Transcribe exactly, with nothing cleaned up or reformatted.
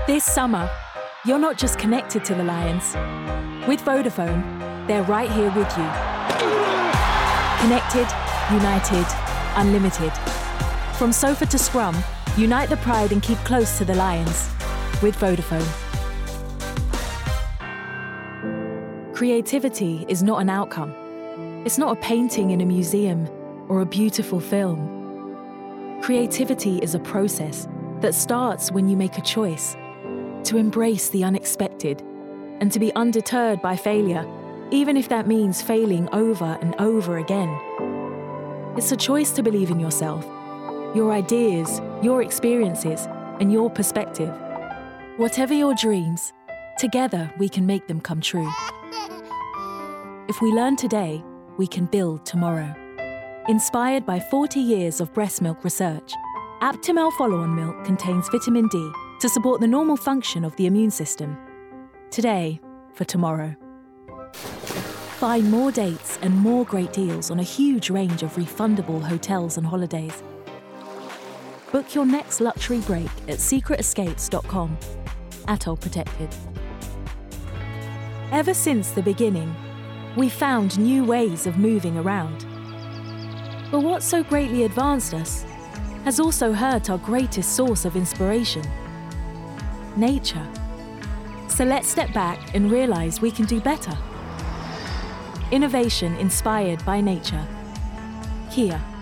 This summer, you're not just connected to the Lions. With Vodafone, they're right here with you. Connected, united, unlimited. From sofa to scrum, unite the pride and keep close to the Lions. With Vodafone. Creativity is not an outcome. It's not a painting in a museum or a beautiful film. Creativity is a process that starts when you make a choice to embrace the unexpected and to be undeterred by failure, even if that means failing over and over again. It's a choice to believe in yourself, your ideas, your experiences, and your perspective. Whatever your dreams, together we can make them come true. If we learn today, we can build tomorrow. Inspired by forty years of breast milk research, Aptamel Follow-On Milk contains vitamin D to support the normal function of the immune system. Today for tomorrow. Find more dates and more great deals on a huge range of refundable hotels and holidays. Book your next luxury break at secret escapes dot com. Atoll protected. Ever since the beginning, we found new ways of moving around. But what so greatly advanced us has also hurt our greatest source of inspiration, nature. So let's step back and realize we can do better. Innovation inspired by nature. Kia.